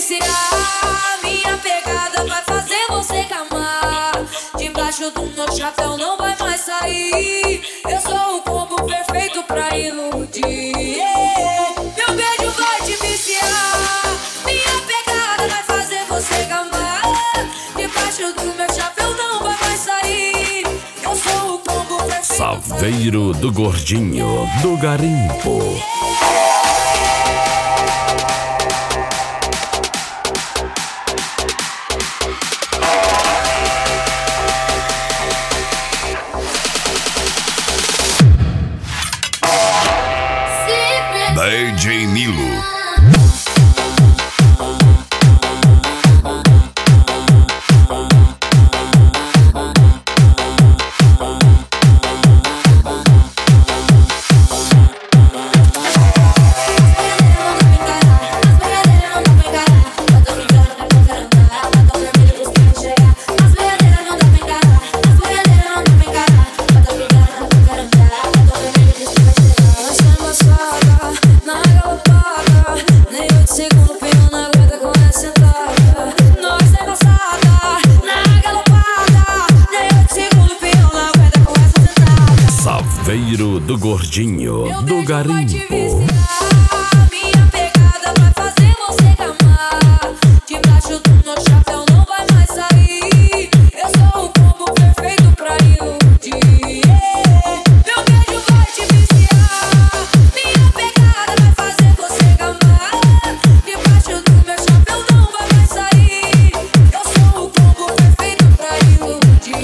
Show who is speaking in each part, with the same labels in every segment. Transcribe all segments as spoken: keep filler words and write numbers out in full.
Speaker 1: viciar. Minha pegada vai fazer você gamar. Debaixo do meu chapéu não vai mais sair. Eu sou o combo perfeito pra iludir. Meu beijo vai te viciar. Minha pegada vai fazer você gamar. Debaixo do meu chapéu não vai mais sair. Eu sou o combo perfeito.
Speaker 2: Saveiro do Gordinho do Garimpo. D J Nilo. Saveiro do Gordinho do Garimpo.
Speaker 1: Minha pegada vai fazer você gamar. Debaixo do meu chapéu não vai mais sair. Eu sou o combo perfeito pra iludir. Meu beijo vai te viciar. Minha pegada vai fazer você gamar. Debaixo do meu chapéu não vai mais sair. Eu sou o combo perfeito pra iludir.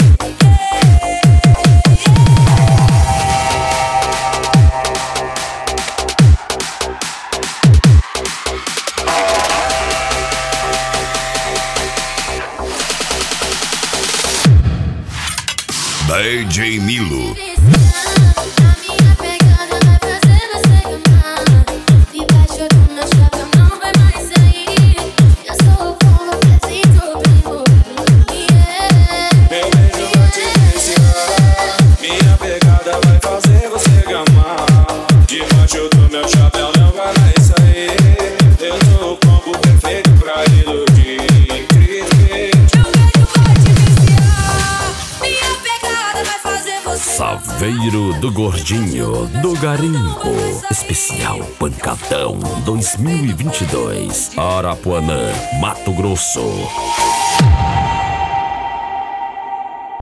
Speaker 2: D J Nilo.
Speaker 1: Minha pegada vai fazer você gamar. Debaixo do meu chapéu não vai mais sair. Eu sou o combo perfeito pra iludir.
Speaker 3: Meu beijo vai te viciar. Minha pegada vai fazer você gamar. Debaixo do meu chapéu não vai mais sair. Eu sou o combo perfeito pra iludir.
Speaker 2: Saveiro do Gordinho do Garimpo. Especial Pancadão dois mil e vinte e dois. Arapuanã, Mato Grosso.